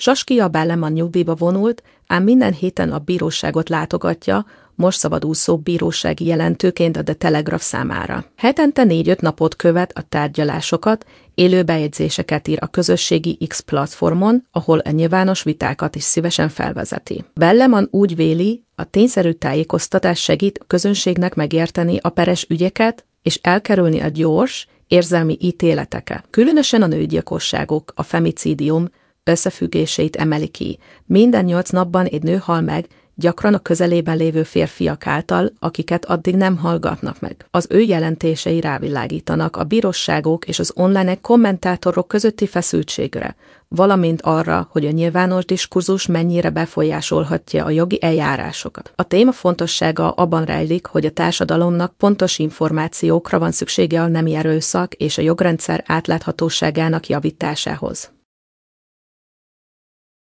Saskia Belleman nyugdíjba vonult, ám minden héten a bíróságot látogatja, most szabadúszó bírósági jelentőként a The Telegraph számára. Hetente 4-5 napot követ a tárgyalásokat, élő bejegyzéseket ír a közösségi X platformon, ahol a nyilvános vitákat is szívesen felvezeti. Belleman úgy véli, a tényszerű tájékoztatás segít a közönségnek megérteni a peres ügyeket és elkerülni a gyors, érzelmi ítéleteket. Különösen a nőgyilkosságok, a femicidium összefüggéseit emeli ki. Minden 8 napban egy nő hal meg, gyakran a közelében lévő férfiak által, akiket addig nem hallgatnak meg. Az ő jelentései rávilágítanak a bíróságok és az online kommentátorok közötti feszültségre, valamint arra, hogy a nyilvános diskurzus mennyire befolyásolhatja a jogi eljárásokat. A téma fontossága abban rejlik, hogy a társadalomnak pontos információkra van szüksége a nemi erőszak és a jogrendszer átláthatóságának javításához.